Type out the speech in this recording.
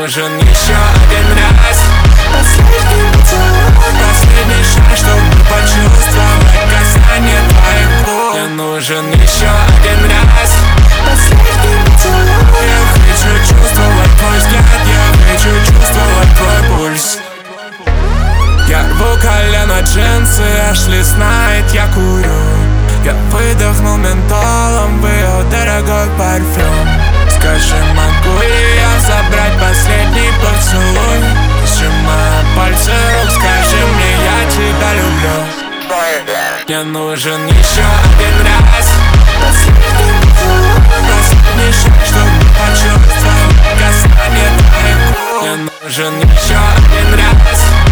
нужен еще один раз. Последний поцелуй, последний шаг, чтобы почувствовать касание твоих губ. Мне нужен еще один раз. Последний поцелуй, я хочу чувствовать твой взгляд, я хочу чувствовать твой пульс. Я рву колено джинсы, Эшли знает, я курю. Я выдохнул ментолом в ее дорогой парфюм. Скажи, могу ли я забрать последний поцелуй? Сжимая пальцы рук, скажи мне, я тебя люблю. Мне нужен еще один раз. Последний шаг, чтобы почувствовать касание твоих губ. Мне нужен еще один раз.